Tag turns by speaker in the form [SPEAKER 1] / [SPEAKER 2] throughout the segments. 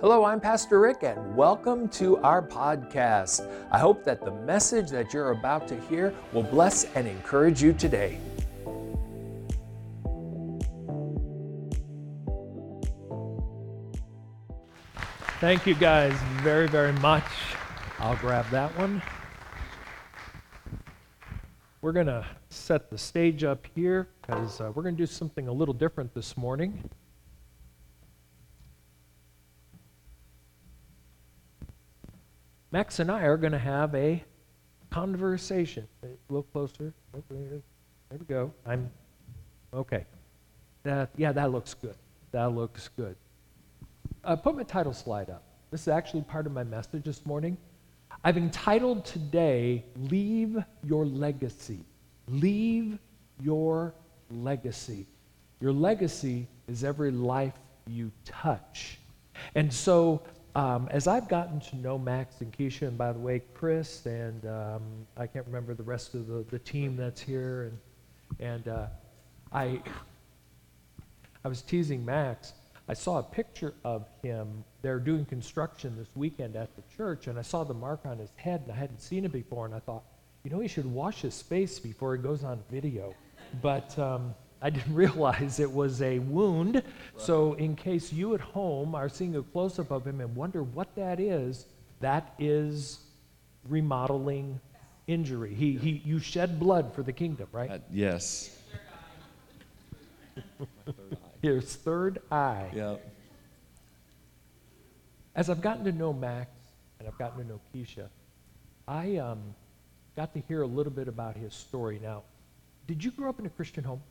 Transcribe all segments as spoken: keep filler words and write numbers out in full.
[SPEAKER 1] Hello, I'm Pastor Rick, and welcome to our podcast. I hope that the message that you're about to hear will bless and encourage you today.
[SPEAKER 2] Thank you guys very, very much. I'll grab that one. We're going to set the stage up here because uh, we're going to do something a little different this morning. Max and I are going to have a conversation. A little closer. There we go. I'm okay. That yeah, that looks good. That looks good. Uh, put my title slide up. This is actually part of my message this morning. I've entitled today, Leave Your Legacy. Leave your legacy. Your legacy is every life you touch. And so, um, as I've gotten to know Max and Keisha, and by the way, Chris, and um, I can't remember the rest of the, the team that's here, and, and uh, I, I was teasing Max. I saw a picture of him. They're doing construction this weekend at the church, and I saw the mark on his head, and I hadn't seen it before, and I thought, you know, he should wash his face before he goes on video. But um, I didn't realize it was a wound. Right. So in case you at home are seeing a close-up of him and wonder what that is, that is remodeling injury. He, he, you shed blood for the kingdom, right?
[SPEAKER 3] Uh, yes.
[SPEAKER 2] His third eye.
[SPEAKER 3] Yep.
[SPEAKER 2] As I've gotten to know Max and I've gotten to know Keisha, I um, got to hear a little bit about his story. Now, did you grow up in a Christian home?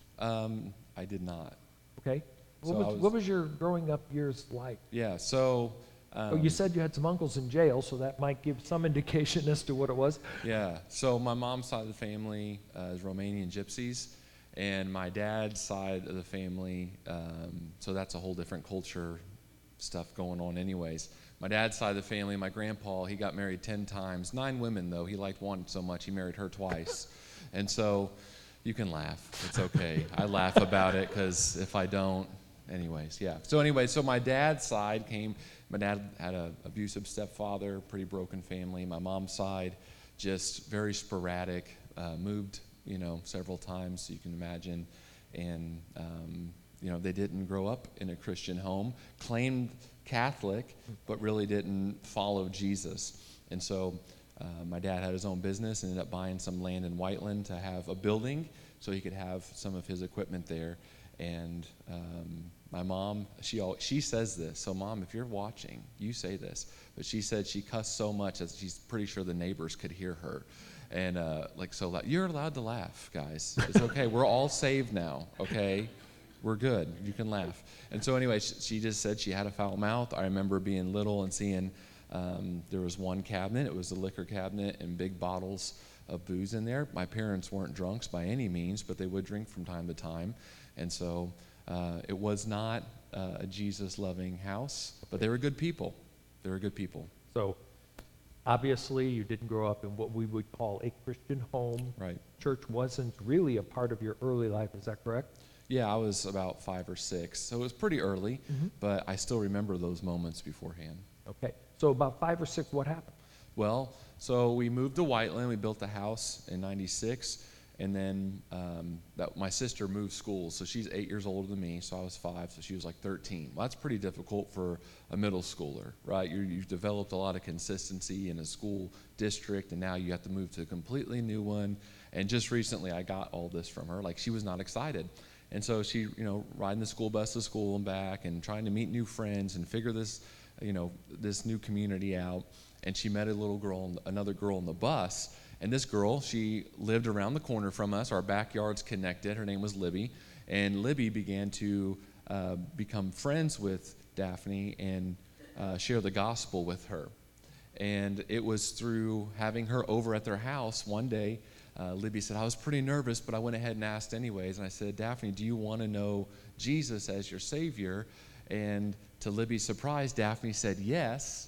[SPEAKER 3] Um, I did not.
[SPEAKER 2] Okay. What,
[SPEAKER 3] So
[SPEAKER 2] was,
[SPEAKER 3] I was-
[SPEAKER 2] what was your growing up years like?
[SPEAKER 3] Yeah, so... Um,
[SPEAKER 2] Oh, you said you had some uncles in jail, so that might give some indication as to what it was.
[SPEAKER 3] Yeah, so my mom's side of the family uh, is Romanian gypsies, and my dad's side of the family, um, so that's a whole different culture stuff going on anyways. My dad's side of the family, my grandpa, he got married ten times. Nine women, though. He liked one so much, he married her twice. And so you can laugh. It's okay. I laugh about it because if I don't, anyways, yeah. So anyway, so my dad's side came, my dad had an abusive stepfather, pretty broken family. My mom's side, just very sporadic, uh, moved, you know, several times, so you can imagine. And, um, you know, they didn't grow up in a Christian home, claimed Catholic, but really didn't follow Jesus. And so uh, my dad had his own business, ended up buying some land in Whiteland to have a building so he could have some of his equipment there. And um, my mom, she al- she says this. So, Mom, if you're watching, you say this. But she said she cussed so much that she's pretty sure the neighbors could hear her. And uh, like so loud. You're allowed to laugh, guys. It's okay. We're all saved now, okay? We're good. You can laugh. And so anyway, she, she just said she had a foul mouth. I remember being little and seeing um, there was one cabinet. It was a liquor cabinet and big bottles of booze in there. My parents weren't drunks by any means, but they would drink from time to time. And so uh, it was not uh, a Jesus-loving house, but they were good people. They were good people.
[SPEAKER 2] So, obviously, you didn't grow up in what we would call a Christian home.
[SPEAKER 3] Right.
[SPEAKER 2] Church wasn't really a part of your early life, is that correct?
[SPEAKER 3] Yeah, I was about five or six, so it was pretty early,
[SPEAKER 2] Mm-hmm.
[SPEAKER 3] but I still remember those moments beforehand.
[SPEAKER 2] Okay. So about five or six, what happened?
[SPEAKER 3] Well, so we moved to Whiteland. We built a house in ninety-six, and then um, that, my sister moved schools, so she's eight years older than me, so I was five, so she was like thirteen. Well, that's pretty difficult for a middle schooler, right? You're, you've developed a lot of consistency in a school district, and now you have to move to a completely new one. And just recently, I got all this from her. Like, she was not excited. And so she, you know, riding the school bus to school and back and trying to meet new friends and figure this, you know, this new community out. And she met a little girl, another girl on the bus. And this girl, she lived around the corner from us. Our backyards connected. Her name was Libby. And Libby began to uh, become friends with Daphne and uh, share the gospel with her. And it was through having her over at their house one day. Uh, Libby said, I was pretty nervous, but I went ahead and asked anyways. And I said, Daphne, do you want to know Jesus as your Savior? And to Libby's surprise, Daphne said yes.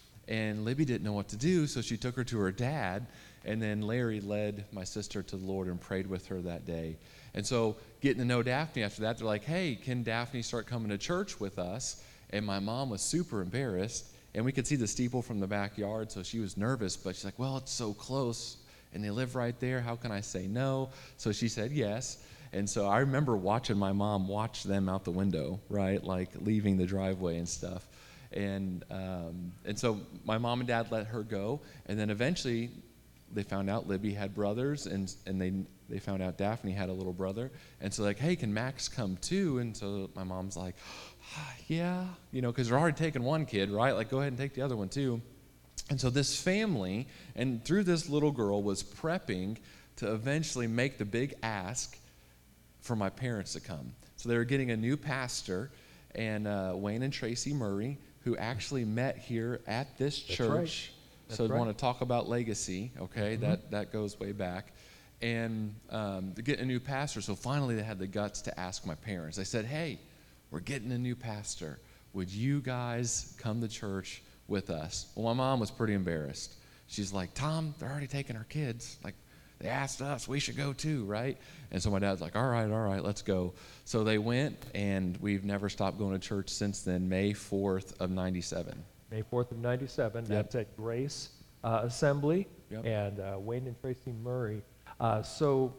[SPEAKER 3] And Libby didn't know what to do, so she took her to her dad. And then Larry led my sister to the Lord and prayed with her that day. And so getting to know Daphne after that, they're like, hey, can Daphne start coming to church with us? And my mom was super embarrassed, and we could see the steeple from the backyard, so she was nervous, but she's like, well, it's so close, and they live right there. How can I say no? So she said yes. And so I remember watching my mom watch them out the window, right, like leaving the driveway and stuff. And um, and so my mom and dad let her go, and then eventually they found out Libby had brothers, and and they they found out Daphne had a little brother, and so like, hey, can Max come too? And so my mom's like, yeah, you know, because they're already taking one kid, right? Like, go ahead and take the other one too. And so this family, and through this little girl, was prepping to eventually make the big ask for my parents to come. So they were getting a new pastor, and uh, Wayne and Tracy Murray, who actually met here at this
[SPEAKER 2] That's
[SPEAKER 3] church.
[SPEAKER 2] Right. That's
[SPEAKER 3] So I
[SPEAKER 2] right.
[SPEAKER 3] want to talk about legacy, okay?
[SPEAKER 2] Mm-hmm.
[SPEAKER 3] That that goes way back. And um, to get a new pastor, so finally they had the guts to ask my parents. They said, hey, we're getting a new pastor. Would you guys come to church with us? Well, my mom was pretty embarrassed. She's like, Tom, they're already taking our kids. Like, they asked us, we should go too, right? And so my dad's like, all right, all right, let's go. So they went, and we've never stopped going to church since then, May fourth of ninety-seven.
[SPEAKER 2] May fourth of ninety-seven.
[SPEAKER 3] Yep.
[SPEAKER 2] That's at Grace uh, Assembly.
[SPEAKER 3] Yep.
[SPEAKER 2] And uh, Wayne and Tracy Murray. Uh, so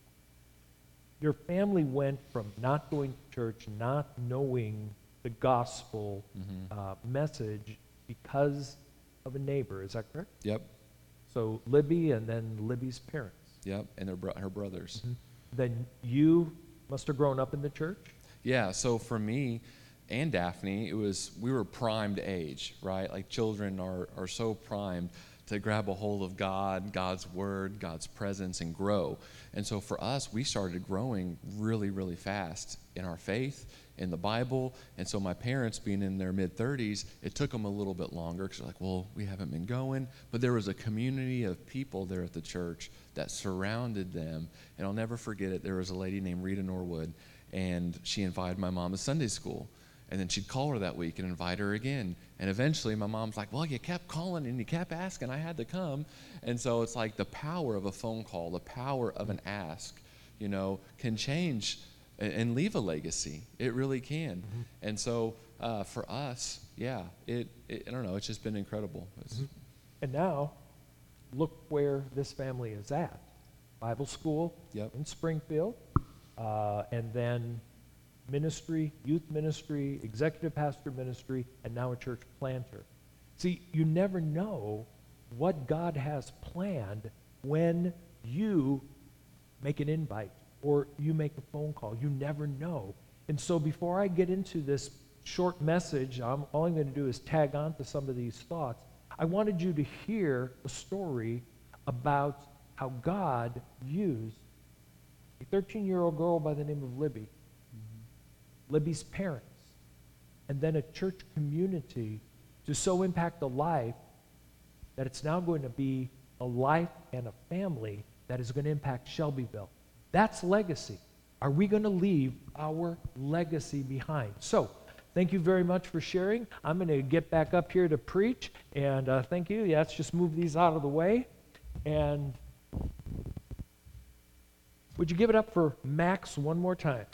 [SPEAKER 2] your family went from not going to church, not knowing the gospel
[SPEAKER 3] Mm-hmm.
[SPEAKER 2] uh, message because of a neighbor. Is that correct?
[SPEAKER 3] Yep,
[SPEAKER 2] So Libby and then Libby's parents.
[SPEAKER 3] yep, and their bro- her brothers.
[SPEAKER 2] Then you must have grown up in the church?
[SPEAKER 3] Yeah, so for me and Daphne, it was, we were primed age, right? Like children are, are so primed to grab a hold of God, God's word, God's presence, and grow. And so for us, we started growing really, really fast in our faith, in the Bible. And so my parents, being in their mid-thirties, it took them a little bit longer because they're like, well, we haven't been going. But there was a community of people there at the church that surrounded them. And I'll never forget it. There was a lady named Rita Norwood, and she invited my mom to Sunday school. And then she'd call her that week and invite her again. And eventually my mom's like, well, you kept calling and you kept asking. I had to come. And so it's like the power of a phone call, the power of an ask, you know, can change and, and leave a legacy. It really can. Mm-hmm. And so uh, for us, yeah, it, it, I don't know, it's just been incredible. Mm-hmm.
[SPEAKER 2] And now, look where this family is at. Bible school
[SPEAKER 3] Yep.
[SPEAKER 2] in Springfield, uh, and then ministry, youth ministry, executive pastor ministry, and now a church planter. See, you never know what God has planned when you make an invite or you make a phone call. You never know. And so before I get into this short message, I'm, all I'm going to do is tag on to some of these thoughts. I wanted you to hear a story about how God used a thirteen-year-old girl by the name of Libby, Libby's parents, and then a church community to so impact a life that it's now going to be a life and a family that is going to impact Shelbyville. That's legacy. Are we going to leave our legacy behind? So, thank you very much for sharing. I'm going to get back up here to preach, and uh, thank you. Yeah, let's just move these out of the way. And would you give it up for Max one more time?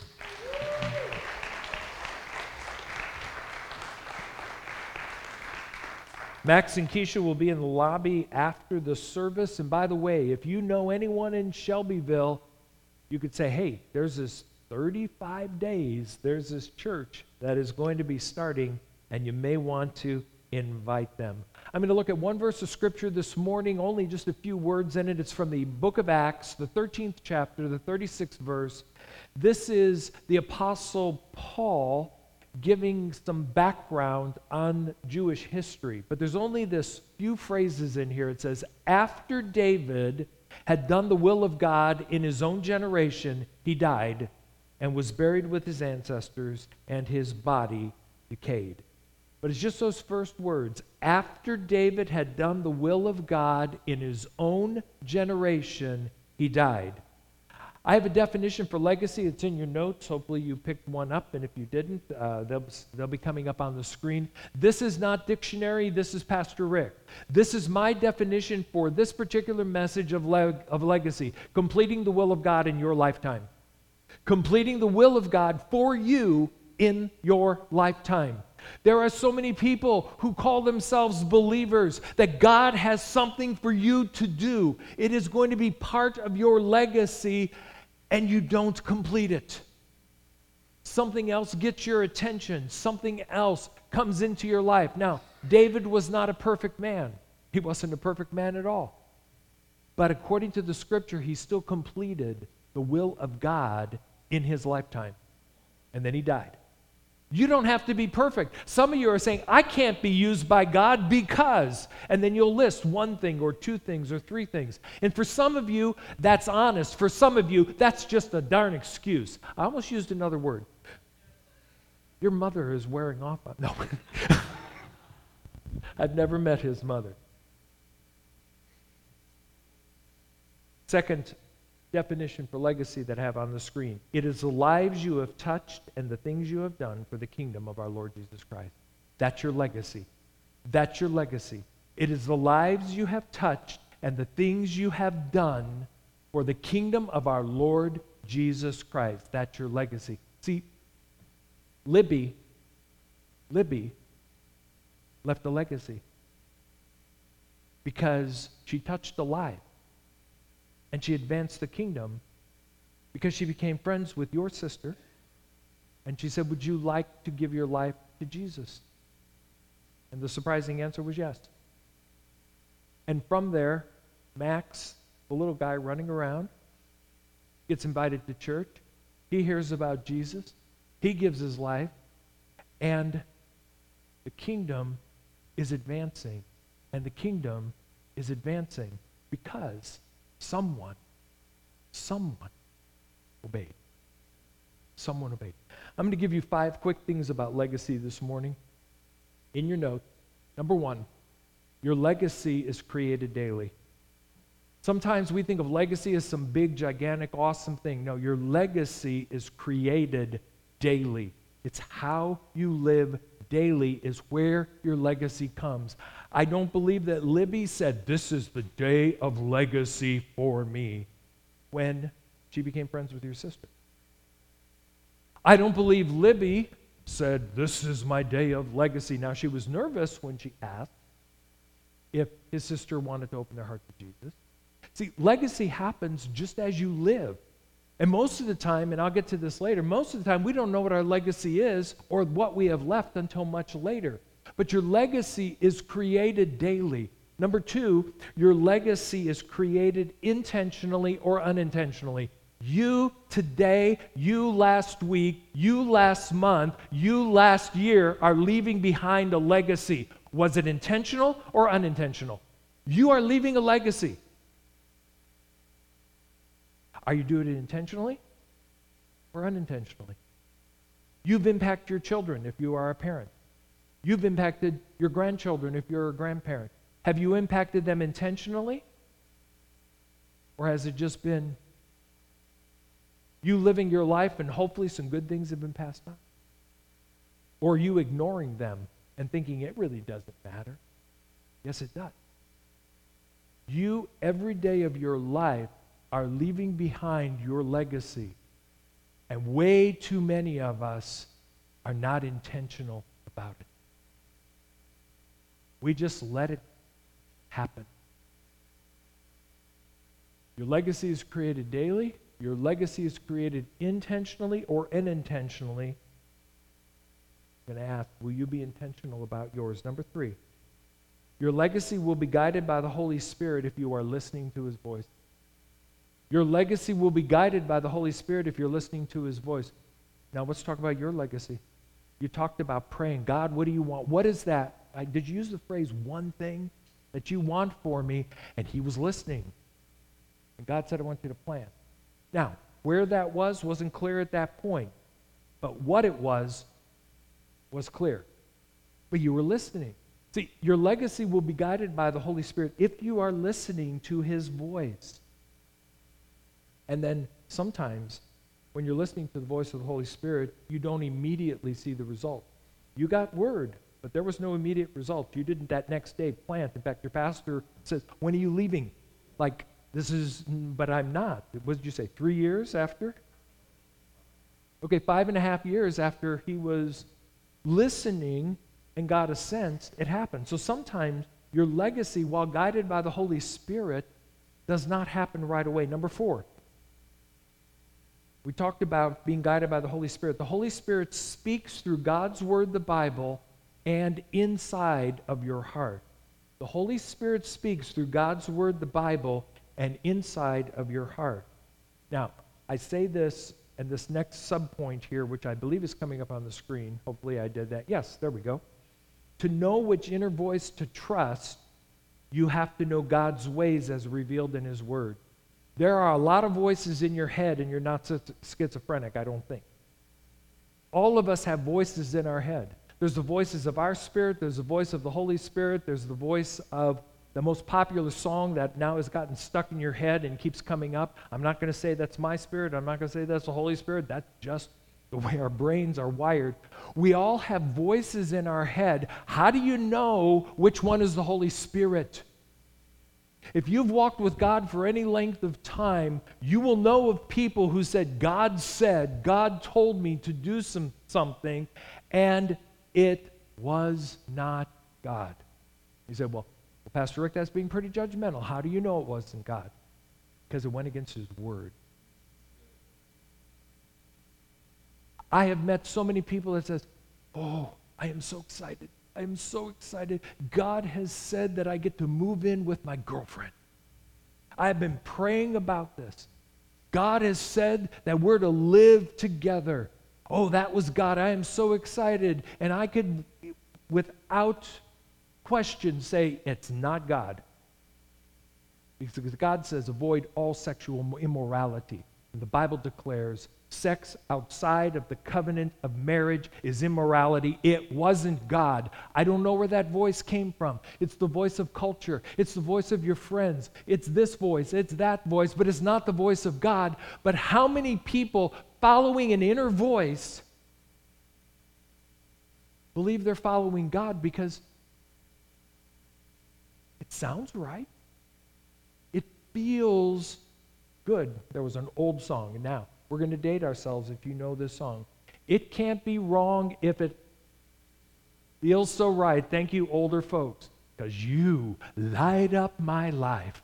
[SPEAKER 2] Max and Keisha will be in the lobby after the service. And by the way, if you know anyone in Shelbyville, you could say, hey, there's this thirty-five days, there's this church that is going to be starting, and you may want to invite them. I'm going to look at one verse of Scripture this morning, only just a few words in it. It's from the book of Acts, the thirteenth chapter, the thirty-sixth verse. This is the Apostle Paul giving some background on Jewish history. But there's only this few phrases in here. It says, after David had done the will of God in his own generation, he died and was buried with his ancestors, and his body decayed. But it's just those first words. After David had done the will of God in his own generation, he died. I have a definition for legacy. It's in your notes. Hopefully you picked one up, and if you didn't, uh, they'll, they'll be coming up on the screen. This is not dictionary. This is Pastor Rick. This is my definition for this particular message of, leg- of legacy, completing the will of God in your lifetime. Completing the will of God for you in your lifetime. There are so many people who call themselves believers that God has something for you to do. It is going to be part of your legacy, and you don't complete it. Something else gets your attention. Something else comes into your life. Now, David was not a perfect man. He wasn't a perfect man at all. But according to the scripture, he still completed the will of God in his lifetime. And then he died. You don't have to be perfect. Some of you are saying, I can't be used by God because, and then you'll list one thing or two things or three things. And for some of you, that's honest. For some of you, that's just a darn excuse. I almost used another word. Your mother is wearing off on, no. I've never met his mother. Second definition for legacy that I have on the screen. It is the lives you have touched and the things you have done for the kingdom of our Lord Jesus Christ. That's your legacy. That's your legacy. It is the lives you have touched and the things you have done for the kingdom of our Lord Jesus Christ. That's your legacy. See, Libby, Libby left a legacy because she touched a life. And she advanced the kingdom because she became friends with your sister. And she said, would you like to give your life to Jesus? And the surprising answer was yes. And from there, Max, the little guy running around, gets invited to church. He hears about Jesus. He gives his life. And the kingdom is advancing. And the kingdom is advancing because Someone, someone obeyed. Someone obeyed. I'm going to give you five quick things about legacy this morning. In your note, number one, your legacy is created daily. Sometimes we think of legacy as some big, gigantic, awesome thing. No, your legacy is created daily. It's how you live daily is where your legacy comes. I don't believe that Libby said, this is the day of legacy for me, when she became friends with your sister. I don't believe Libby said, this is my day of legacy. Now, she was nervous when she asked if his sister wanted to open their heart to Jesus. See, legacy happens just as you live. And most of the time, and I'll get to this later, most of the time we don't know what our legacy is or what we have left until much later. But your legacy is created daily. Number two, your legacy is created intentionally or unintentionally. You today, you last week, you last month, you last year are leaving behind a legacy. Was it intentional or unintentional? You are leaving a legacy. Are you doing it intentionally or unintentionally? You've impacted your children if you are a parent. You've impacted your grandchildren if you're a grandparent. Have you impacted them intentionally? Or has it just been you living your life and hopefully some good things have been passed on? Or you ignoring them and thinking it really doesn't matter? Yes, it does. You, every day of your life, are leaving behind your legacy. And way too many of us are not intentional about it. We just let it happen. Your legacy is created daily. Your legacy is created intentionally or unintentionally. I'm going to ask, will you be intentional about yours? Number three, your legacy will be guided by the Holy Spirit if you are listening to His voice. Your legacy will be guided by the Holy Spirit if you're listening to His voice. Now let's talk about your legacy. You talked about praying. God, what do you want? What is that? I, did you use the phrase one thing that you want for me? And He was listening. And God said, I want you to plan. Now, where that was wasn't clear at that point. But what it was, was clear. But you were listening. See, your legacy will be guided by the Holy Spirit if you are listening to His voice. And then sometimes when you're listening to the voice of the Holy Spirit, you don't immediately see the result. You got word, but there was no immediate result. You didn't that next day plant. In fact, your pastor says, when are you leaving? Like, this is, but I'm not. What did you say, three years after? Okay, five and a half years after he was listening and got a sense, it happened. So sometimes your legacy, while guided by the Holy Spirit, does not happen right away. Number four, we talked about being guided by the Holy Spirit. The Holy Spirit speaks through God's Word, the Bible, and inside of your heart. The Holy Spirit speaks through God's Word, the Bible, and inside of your heart. Now, I say this, and this next subpoint here, which I believe is coming up on the screen. Hopefully I did that. Yes, there we go. To know which inner voice to trust, you have to know God's ways as revealed in His Word. There are a lot of voices in your head, and you're not schizophrenic, I don't think. All of us have voices in our head. There's the voices of our spirit, there's the voice of the Holy Spirit, there's the voice of the most popular song that now has gotten stuck in your head and keeps coming up. I'm not going to say that's my spirit, I'm not going to say that's the Holy Spirit, that's just the way our brains are wired. We all have voices in our head. How do you know which one is the Holy Spirit? If you've walked with God for any length of time, you will know of people who said, God said, God told me to do some something, and it was not God. You said, well, well, Pastor Rick, that's being pretty judgmental. How do you know it wasn't God? Because it went against His Word. I have met so many people that says, oh, I am so excited. I am so excited. God has said that I get to move in with my girlfriend. I have been praying about this. God has said that we're to live together. Oh, that was God. I am so excited. And I could, without question, say, it's not God. Because God says, avoid all sexual immorality. And the Bible declares, sex outside of the covenant of marriage is immorality. It wasn't God. I don't know where that voice came from. It's the voice of culture. It's the voice of your friends. It's this voice. It's that voice. But it's not the voice of God. But how many people following an inner voice believe they're following God because it sounds right? It feels good. There was an old song, and now we're going to date ourselves if you know this song. It can't be wrong if it feels so right. Thank you, older folks, because you light up my life.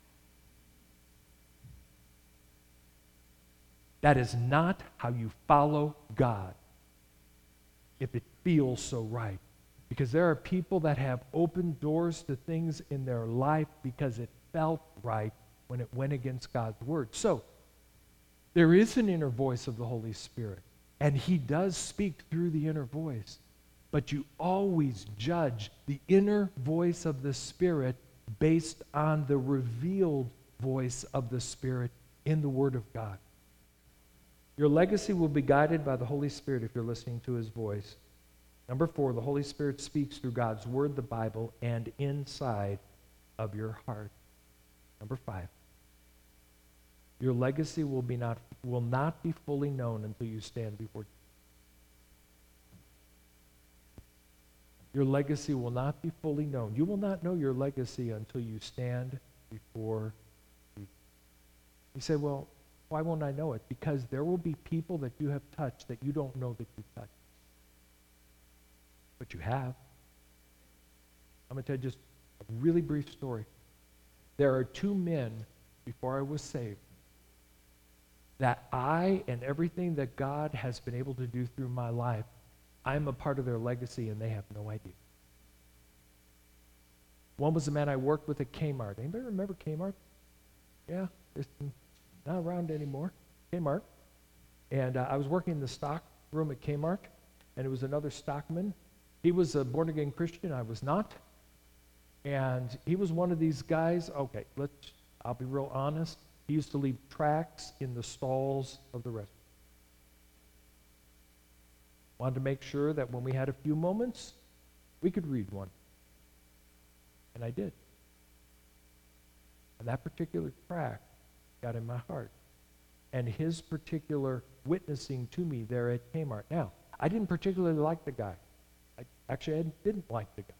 [SPEAKER 2] That is not how you follow God if it feels so right. Because there are people that have opened doors to things in their life because it felt right when it went against God's Word. So, there is an inner voice of the Holy Spirit, and He does speak through the inner voice. But you always judge the inner voice of the Spirit based on the revealed voice of the Spirit in the Word of God. Your legacy will be guided by the Holy Spirit if you're listening to His voice. Number four, the Holy Spirit speaks through God's Word, the Bible, and inside of your heart. Number five, your legacy will be not will not be fully known until you stand before. Your legacy will not be fully known. You will not know your legacy until you stand before. You say, well, why won't I know it? Because there will be people that you have touched that you don't know that you touched. But you have. I'm going to tell you just a really brief story. There are two men before I was saved that I and everything that God has been able to do through my life, I'm a part of their legacy and they have no idea. One was a man I worked with at Kmart. Anybody remember Kmart? Yeah, it's not around anymore. Kmart. And uh, I was working in the stock room at Kmart, and it was another stockman. He was a born-again Christian. I was not. And he was one of these guys, okay, let's, I'll be real honest. He used to leave tracts in the stalls of the restaurant. Wanted to make sure that when we had a few moments, we could read one. And I did. And that particular tract got in my heart. And his particular witnessing to me there at Kmart. Now, I didn't particularly like the guy. I, actually, I didn't like the guy.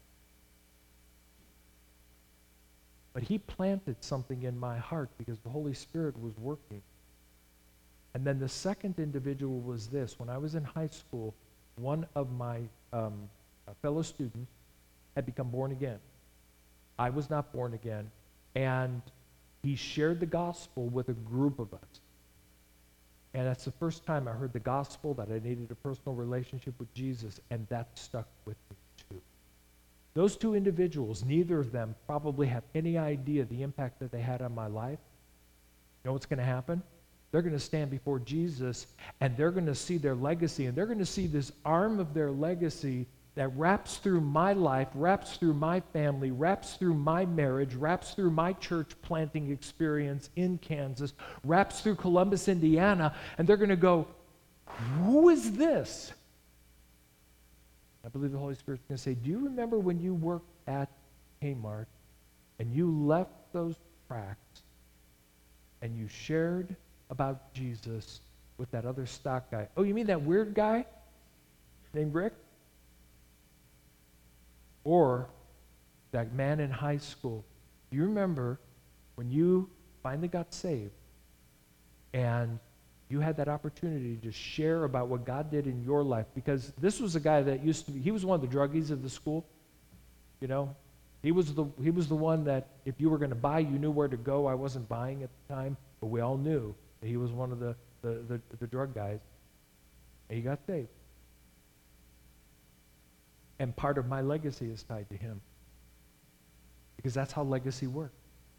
[SPEAKER 2] But he planted something in my heart because the Holy Spirit was working. And then the second individual was this. When I was in high school, one of my um, fellow students had become born again. I was not born again, and he shared the gospel with a group of us. And that's the first time I heard the gospel, that I needed a personal relationship with Jesus, and that stuck with me too. Those two individuals, neither of them probably have any idea the impact that they had on my life. You know what's going to happen? They're going to stand before Jesus, and they're going to see their legacy, and they're going to see this arm of their legacy that wraps through my life, wraps through my family, wraps through my marriage, wraps through my church planting experience in Kansas, wraps through Columbus, Indiana, and they're going to go, who is this? I believe the Holy Spirit's going to say, do you remember when you worked at Kmart and you left those tracts and you shared about Jesus with that other stock guy? Oh, you mean that weird guy named Rick? Or that man in high school. Do you remember when you finally got saved and you had that opportunity to share about what God did in your life? Because this was a guy that used to be, he was one of the druggies of the school. You know, he was the he was the one that if you were going to buy, you knew where to go. I wasn't buying at the time, but we all knew that he was one of the the, the, the drug guys. And he got saved. And part of my legacy is tied to him. Because that's how legacy works.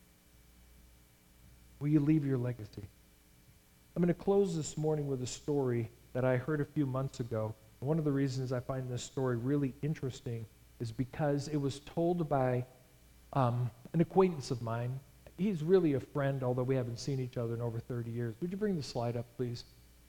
[SPEAKER 2] Will you leave your legacy? I'm going to close this morning with a story that I heard a few months ago. One of the reasons I find this story really interesting is because it was told by um, an acquaintance of mine. He's really a friend, although we haven't seen each other in over thirty years. Would you bring the slide up, please?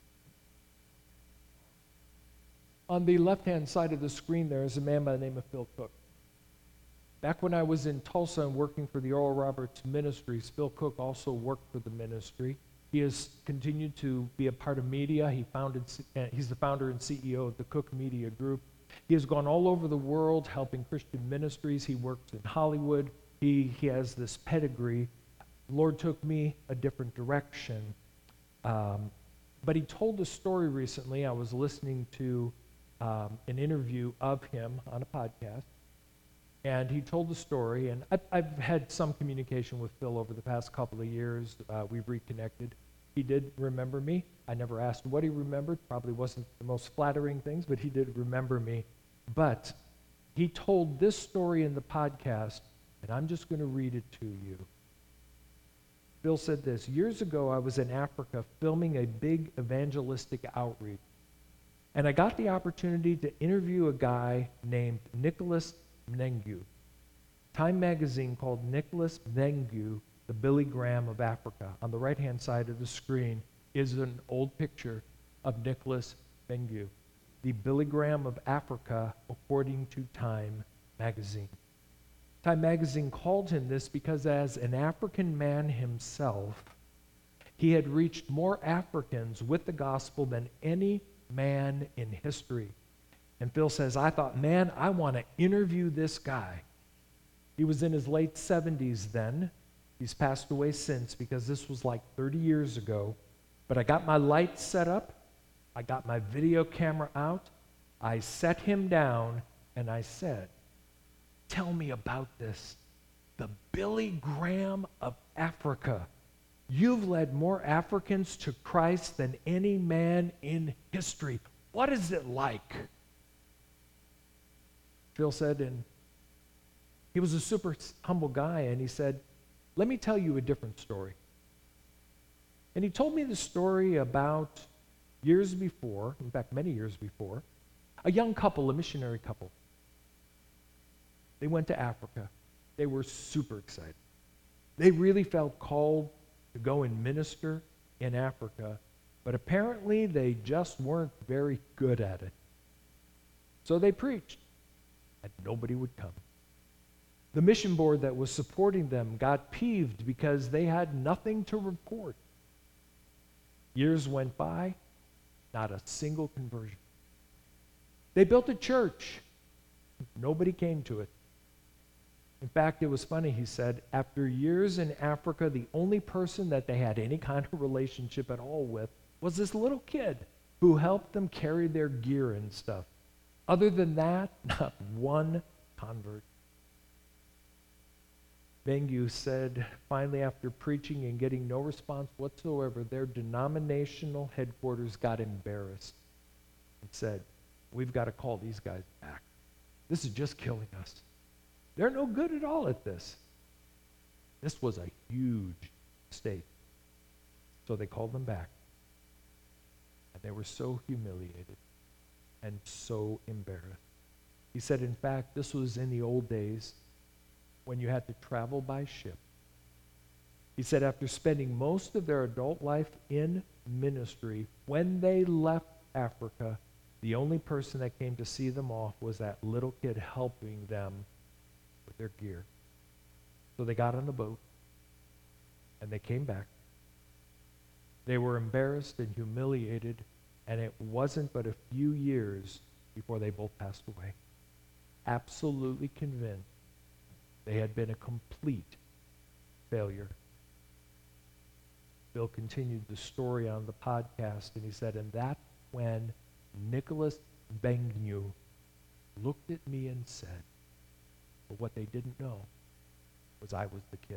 [SPEAKER 2] On the left-hand side of the screen there is a man by the name of Phil Cook. Back when I was in Tulsa and working for the Oral Roberts Ministries, Phil Cook also worked for the ministry. He has continued to be a part of media. He founded, uh, he's the founder and C E O of the Cook Media Group. He has gone all over the world helping Christian ministries. He works in Hollywood. He, he has this pedigree. The Lord took me a different direction. Um, but he told a story recently. I was listening to Um, an interview of him on a podcast, and he told the story, and I've, I've had some communication with Phil over the past couple of years. Uh, we've reconnected. He did remember me. I never asked what he remembered. Probably wasn't the most flattering things, but he did remember me. But he told this story in the podcast, and I'm just going to read it to you. Phil said this: years ago, I was in Africa filming a big evangelistic outreach. And I got the opportunity to interview a guy named Nicholas Mnengu. Time magazine called Nicholas Mnengu the Billy Graham of Africa. On the right-hand side of the screen is an old picture of Nicholas Mnengu, the Billy Graham of Africa, according to Time magazine. Time magazine called him this because as an African man himself, he had reached more Africans with the gospel than any man in history. And Phil says, I thought, man, I want to interview this guy. He was in his late seventies then. He's passed away since because this was like thirty years ago. But I got my lights set up. I got my video camera out. I set him down and I said, tell me about this. The Billy Graham of Africa. You've led more Africans to Christ than any man in history. What is it like? Phil said, and he was a super humble guy, and he said, let me tell you a different story. And he told me the story about years before, in fact, many years before, a young couple, a missionary couple. They went to Africa. They were super excited. They really felt called to go and minister in Africa, but apparently they just weren't very good at it. So they preached, and nobody would come. The mission board that was supporting them got peeved because they had nothing to report. Years went by, not a single conversion. They built a church. Nobody came to it. In fact, it was funny, he said, after years in Africa, the only person that they had any kind of relationship at all with was this little kid who helped them carry their gear and stuff. Other than that, not one convert. Bengu said, finally, after preaching and getting no response whatsoever, their denominational headquarters got embarrassed and said, we've got to call these guys back. This is just killing us. They're no good at all at this. This was a huge mistake. So they called them back. And they were so humiliated and so embarrassed. He said, in fact, this was in the old days when you had to travel by ship. He said after spending most of their adult life in ministry, when they left Africa, the only person that came to see them off was that little kid helping them with their gear. So they got on a boat, and they came back. They were embarrassed and humiliated, and it wasn't but a few years before they both passed away. Absolutely convinced they had been a complete failure. Bill continued the story on the podcast, and he said, and that's when Nicholas Bengu looked at me and said, but what they didn't know was I was the kid.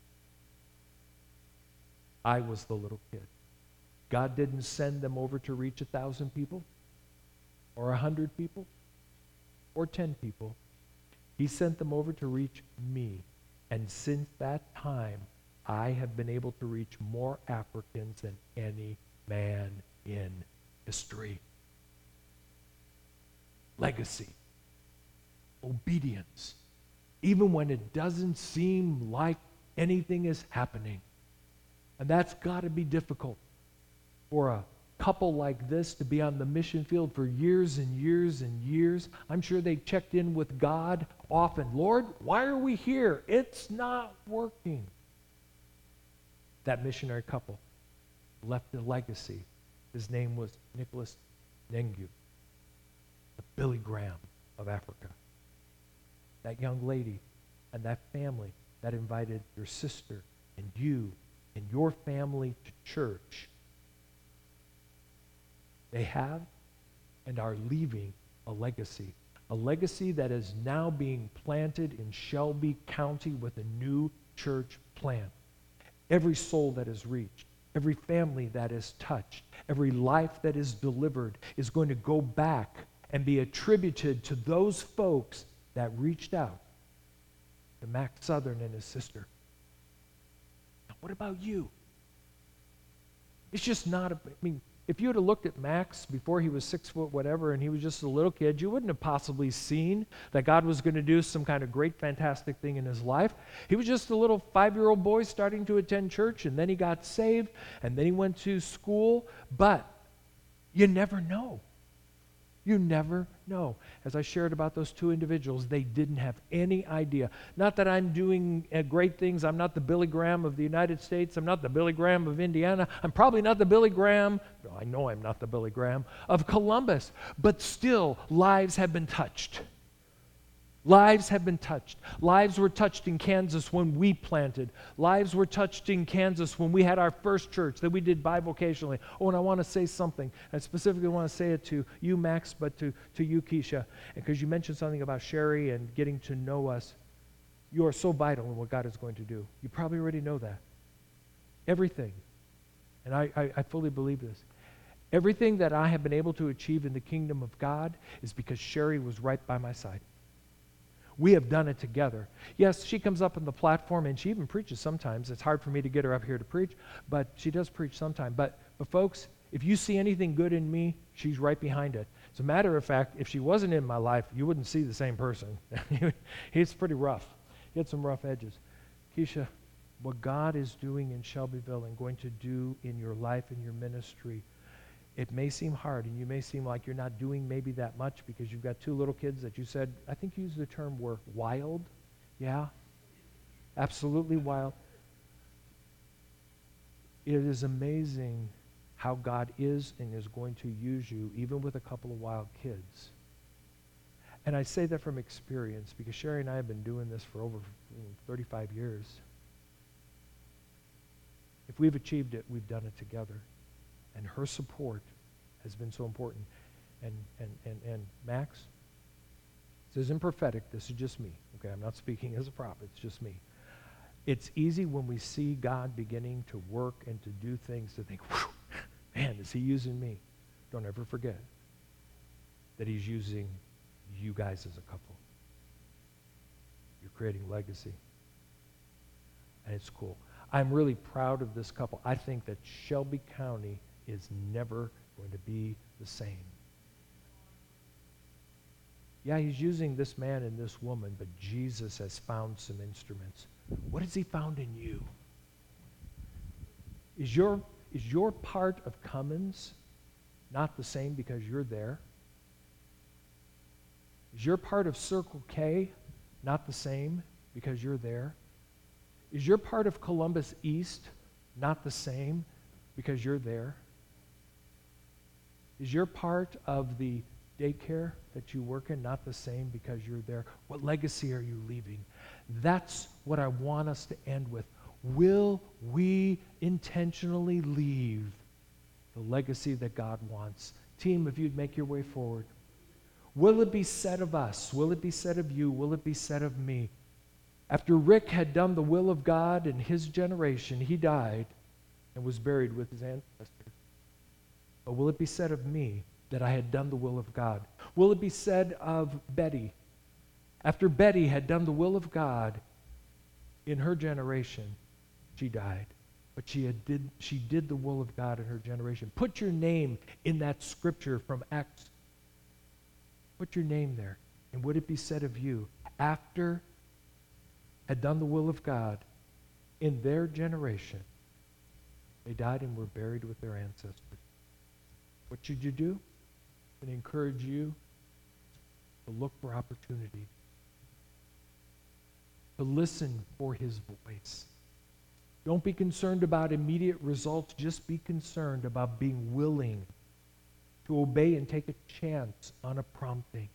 [SPEAKER 2] I was the little kid. God didn't send them over to reach a thousand people or a hundred people or ten people. He sent them over to reach me. And since that time, I have been able to reach more Africans than any man in history. Legacy. Obedience. Even when it doesn't seem like anything is happening. And that's got to be difficult for a couple like this to be on the mission field for years and years and years. I'm sure they checked in with God often. Lord, why are we here? It's not working. That missionary couple left a legacy. His name was Nicholas Bengu, the Billy Graham of Africa. That young lady and that family that invited your sister and you and your family to church, they have and are leaving a legacy. A legacy that is now being planted in Shelby County with a new church plant. Every soul that is reached, every family that is touched, every life that is delivered is going to go back and be attributed to those folks that reached out to Max Southern and his sister. Now, what about you? It's just not, a, I mean, if you would have looked at Max before he was six foot whatever and he was just a little kid, you wouldn't have possibly seen that God was going to do some kind of great, fantastic thing in his life. He was just a little five-year-old boy starting to attend church, and then he got saved, and then he went to school. But you never know. You never know. As I shared about those two individuals, they didn't have any idea. Not that I'm doing uh, great things. I'm not the Billy Graham of the United States. I'm not the Billy Graham of Indiana. I'm probably not the Billy Graham, no, I know I'm not the Billy Graham, of Columbus. But still, lives have been touched. Lives have been touched. Lives were touched in Kansas when we planted. Lives were touched in Kansas when we had our first church that we did bivocationally. Oh, and I want to say something. I specifically want to say it to you, Max, but to, to you, Keisha, because you mentioned something about Sherry and getting to know us. You are so vital in what God is going to do. You probably already know that. Everything. And I, I, I fully believe this. Everything that I have been able to achieve in the kingdom of God is because Sherry was right by my side. We have done it together. Yes, she comes up on the platform and she even preaches sometimes. It's hard for me to get her up here to preach, but she does preach sometime. But, but folks, if you see anything good in me, she's right behind it. As a matter of fact, if she wasn't in my life, you wouldn't see the same person. He's pretty rough. He had some rough edges. Keisha, what God is doing in Shelbyville and going to do in your life and your ministry, it may seem hard, and you may seem like you're not doing maybe that much because you've got two little kids that you said, I think you used the term were wild. Yeah, absolutely wild. It is amazing how God is and is going to use you, even with a couple of wild kids. And I say that from experience because Sherry and I have been doing this for over thirty-five years. If we've achieved it, we've done it together. And her support has been so important. and, and, and, and Max, this isn't prophetic, this is just me. Okay, I'm not speaking as a prophet, it's just me. It's easy when we see God beginning to work and to do things to think, whew, man, is he using me? Don't ever forget that he's using you guys as a couple. You're creating legacy. And it's cool. I'm really proud of this couple. I think that Shelby County is never going to be the same. Yeah, he's using this man and this woman, but Jesus has found some instruments. What has he found in you? Is your, is your part of Cummins not the same because you're there? Is your part of Circle K not the same because you're there? Is your part of Columbus East not the same because you're there? Is your part of the daycare that you work in not the same because you're there? What legacy are you leaving? That's what I want us to end with. Will we intentionally leave the legacy that God wants? Team, if you'd make your way forward. Will it be said of us? Will it be said of you? Will it be said of me? After Rick had done the will of God in his generation, he died and was buried with his ancestors. But will it be said of me that I had done the will of God? Will it be said of Betty? After Betty had done the will of God in her generation, she died. But she had did she did the will of God in her generation. Put your name in that scripture from Acts. Put your name there. And would it be said of you, after had done the will of God in their generation, they died and were buried with their ancestors? What should you do? And encourage you to look for opportunity, to listen for his voice. Don't be concerned about immediate results. Just be concerned about being willing to obey and take a chance on a prompting.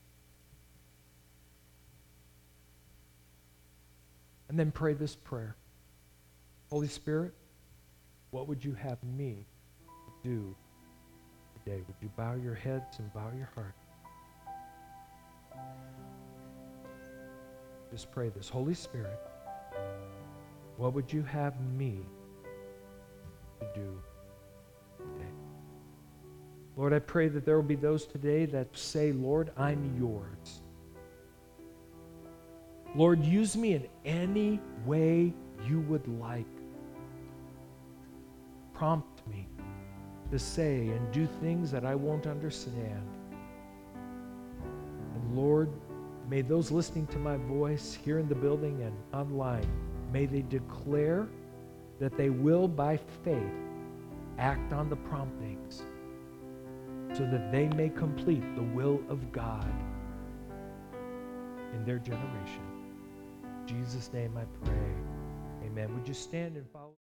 [SPEAKER 2] And then pray this prayer. Holy Spirit, what would you have me do today? Would you bow your heads and bow your heart? Just pray this. Holy Spirit, what would you have me to do today? Lord, I pray that there will be those today that say, Lord, I'm yours. Lord, use me in any way you would like. Prompt me to say and do things that I won't understand. And Lord, may those listening to my voice here in the building and online, may they declare that they will by faith act on the promptings so that they may complete the will of God in their generation. In Jesus' name I pray. Amen. Would you stand and follow?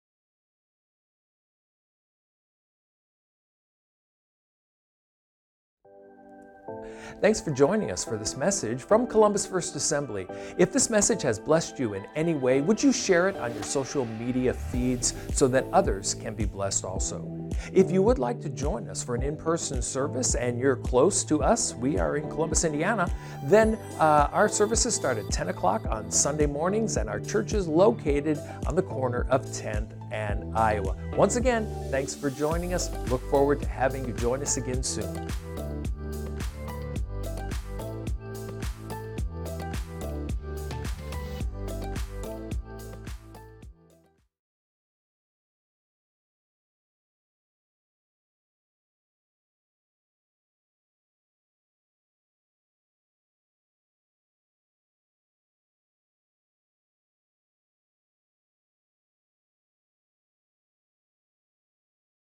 [SPEAKER 1] Thanks for joining us for this message from Columbus First Assembly. If this message has blessed you in any way, would you share it on your social media feeds so that others can be blessed also? If you would like to join us for an in-person service and you're close to us, we are in Columbus, Indiana, then uh, our services start at ten o'clock on Sunday mornings, and our church is located on the corner of tenth and Iowa. Once again, thanks for joining us. Look forward to having you join us again soon.